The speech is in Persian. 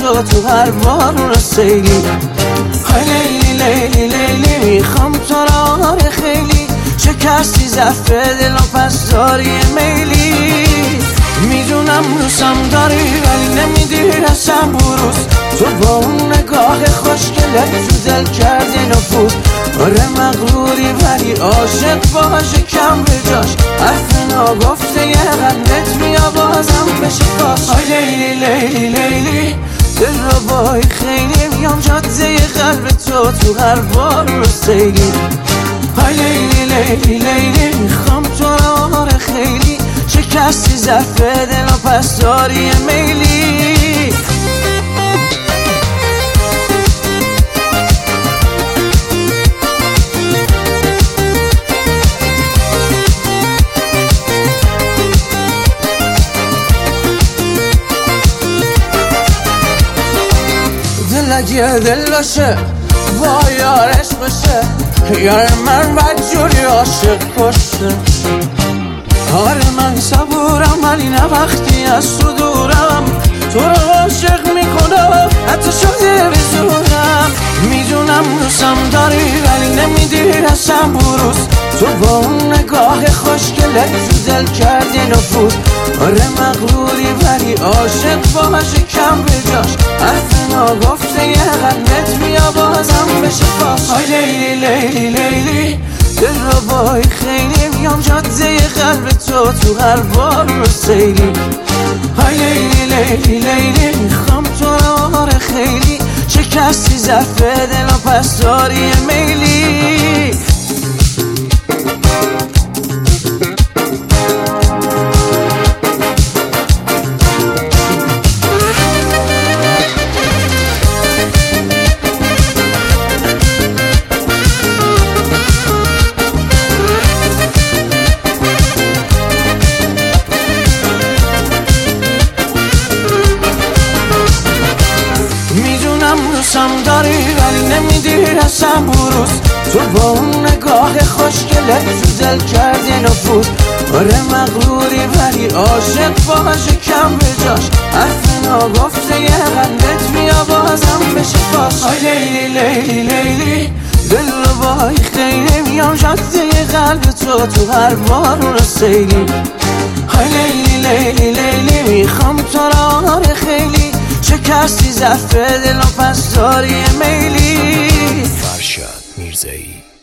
تو هر بارون سیلی. های لیلی لیلی لیلی میخوام تو را خیلی، شکستی ضعف دل و پس داری میلی. میدونم دوستم داری ولی نمیدی رسم بروز، تو با اون نگاه خوشگلت تو دل کردی نفوذ. آره مغروری ولی عاشق باشه کم به جاش، حرف ناگفته یه قلبت بیا بازم بشه کاش. های لیلی لیلی لیلی دل رو بای خیلی، میام جاده قلب تو هر بار رو سیلی. های لیلی لیلی لیلی میخوام تو را خیلی، شکستی ضعف دل و پس داری میلی. دل اگه دل باشه با یارش باشه، یار من بدجوری عاشق کشه. آره من صبورم ولی نه وقتی از تو دورم، تو رو عاشق میکنم حتی شده بزورم. میدونم دوستم داری ولی نمیدی رسم بروز، تو با اون نگاه خوشگلت تو دل کردی نفوذ. آره مغروری ولی عاشق باشه کم به جاش، حرف ناگفته یه قلبت بیا بازم بشه فاش. های لیلی لیلی لیلی دل رو بای خیلی، میام جاده قلب تو هر بار رو سیلی. های لیلی لیلی لیلی میخوام تو را خیلی، شکستی ضعف دل و پس داری میلی. دوستم داری ولی نمیدی رسم بروز، تو با اون نگاه خوشگلت تو دل کردی نفوذ. آره مغروری ولی عاشق باشه کم به جاش، حرف ناگفته یه قلبت بیا بازم بشه فاش. های لیلی لیلی لیلی دل رو بای خیلی، میام جاده قلب تو هر بارون سیلی. های لیلی لیلی لیلی میخوام تو را خیلی، شکستی ضعف دل و پس داری میلی. فرشاد میرزایی.